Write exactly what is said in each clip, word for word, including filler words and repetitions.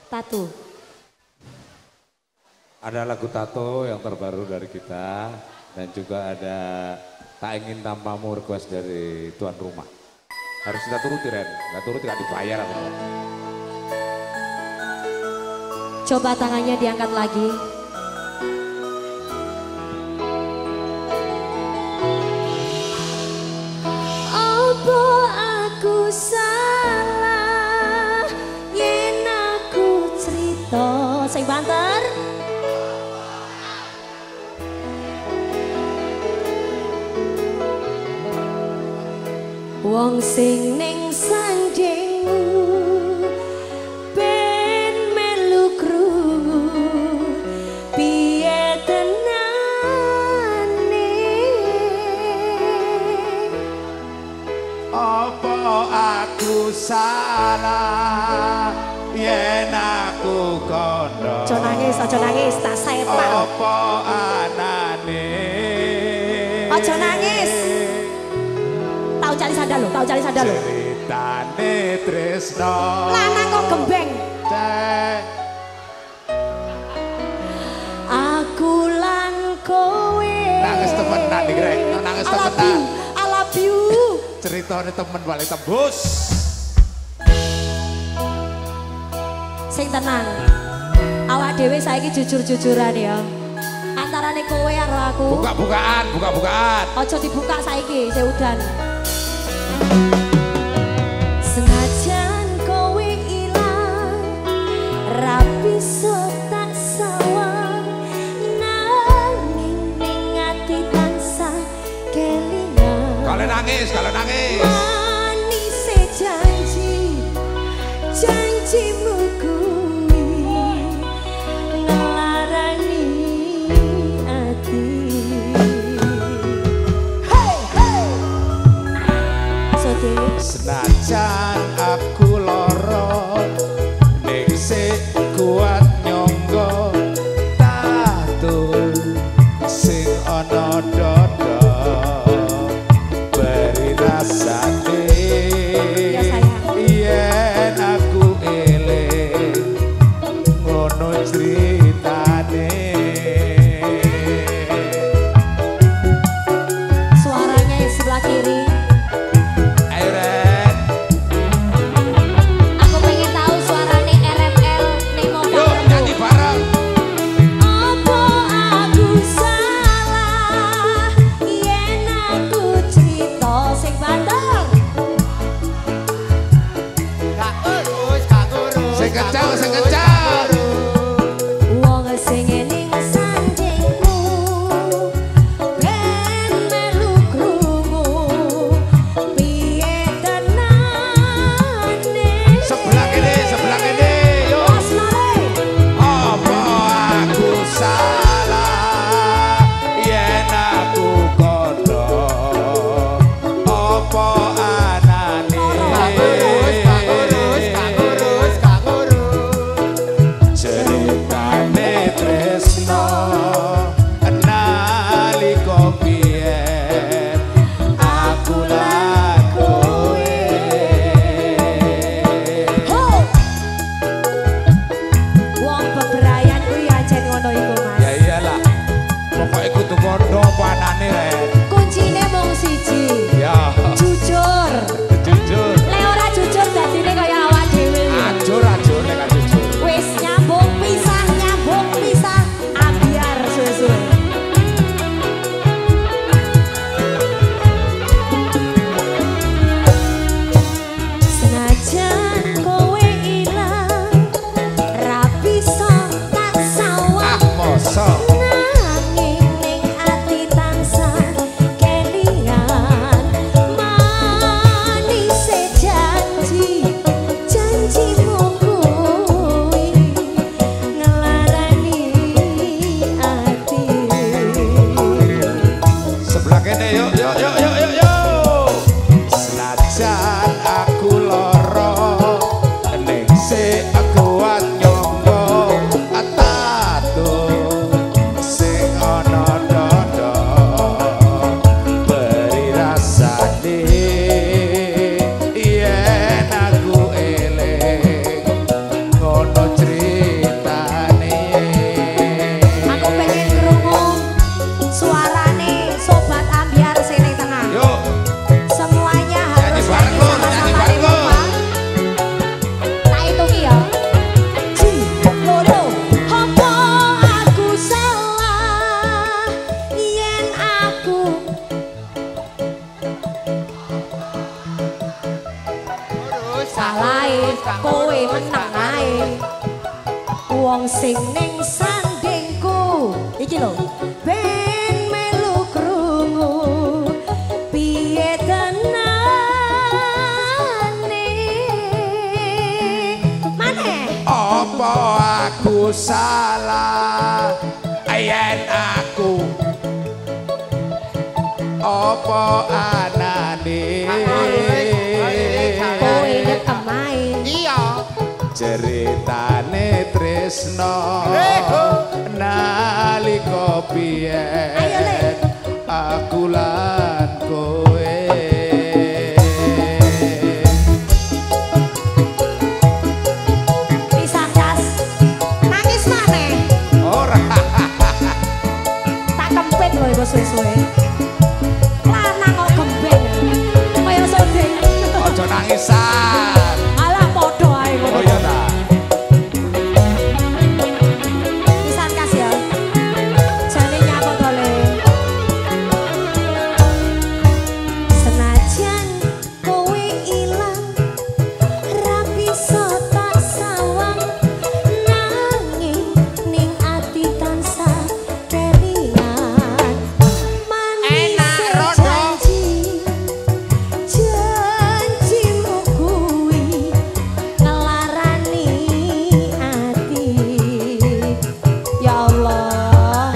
Tato. Ada lagu Tato yang terbaru dari kita dan juga ada Tak Ingin Tanpamu request dari tuan rumah. Harus kita turuti Ren, nggak turuti nggak dibayar aku. Coba tangannya diangkat lagi. Apa aku salah yen aku cerita sing banter? Wong sing ning sanjingmu ben melu krungu piye tenane. Apa aku salah yen aku kondo? Aja nangis, aja nangis, tak sepak. Apa anane? Aja nangis. Tahu cari sandal lo, tahu cari sandal lo. Ceritane tresno. Lanang kok gembeng. Cek. Aku lan kowe. Nangis temenan iki rek, nangis I love temenan. you, I love you. Ceritane temen balik tembus. Sing tenang. Awak dhewe saiki jujur-jujuran ya. Antarane kowe karo aku. Buka-bukaan, buka-bukaan. Ojo dibuka saiki, seudan. Senajan kowe ilang, ra bisa tak sawang, nanging ning ati tansah kelingan. Kalau nangis, kalau nangis. Manise janji, janjimu kuwi ngelarani ati. Hey, hey. Sote. Senajan aku loro, ning sik kuat nyonggo tatul sing ana dodo beri rasane. Ya sayang. Yen aku eling ngono ceritane. Suaranya yang sebelah kiri. Ayo Ren. Aku pengen tahu suaranya R M L Nemo Yuk nyanyi bareng. Apa aku salah yen aku cerita sing banter? Sing kencang, sing kencang. Wong sing ning sanjingmu ben melu krungu piye tenane. Sebelah kene, sebelah kene. Yuk. Asmare. Apa aku salah yen aku kondo? Apa anane? salahe kowe meneng ae wong sing ning sandingku iki lho ben melu krungu piye tenane maneh Apa aku salah yen aku apa anane kowe kemae iya ceritane tresno nalika biyen Ayo, Le. aku lan kowe bisa das nangis maneh ora tak kempit lho iku suwe-suwe lanang kok gembeng kaya sodeng aja nangisan alah padha ae oh ngono iya ta pisan kas ya jane nyapa to le senajan kowe ilang ra bisa tak sawang nanging ning ati tansah kelingan manis janji janjimu kuwi ngelarani ati ya Allah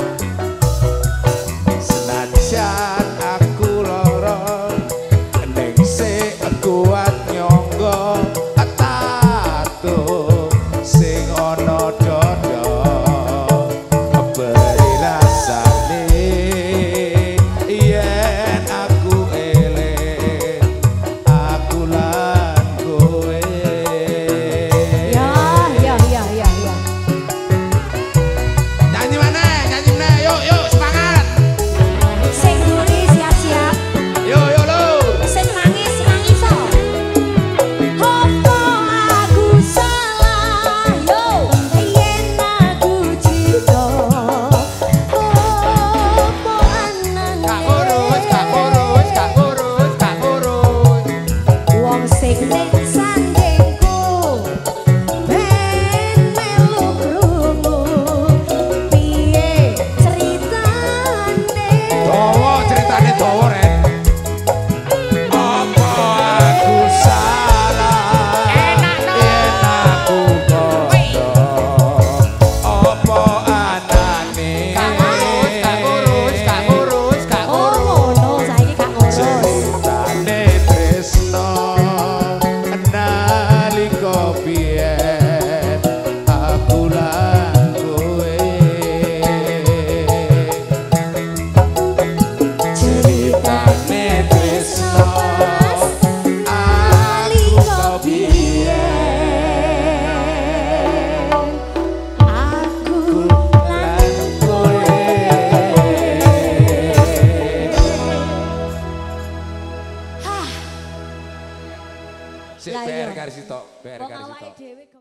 senajan aku lara ning sik kuat nyangga tato sing ana dada beri rasane yen aku eling aku lan kowe ya ya ya ya ya nyanyi mana nyanyi mana yuk yuk semangat sing duri siap-siap yuk yuk lo sing nangis nangis so opo aku salah yo yen aku cita opo anane gak ngurus gak ngurus gak ngurus gak ngurus wong sing ning sandingku ben melu krungu piye ceritane dawa ceritane dawa ren apa aku salah yen aku kondo apa anane gak ngurus gak ngurus gak ngurus gak oh ngono saiki gak ngurus ceritane tresno nalika biyen aku lan kowe ceritane tresno nalika biyen aku lan kowe Sik Lah, B R iya. garis tok, B R wong garis awake tok. dhewe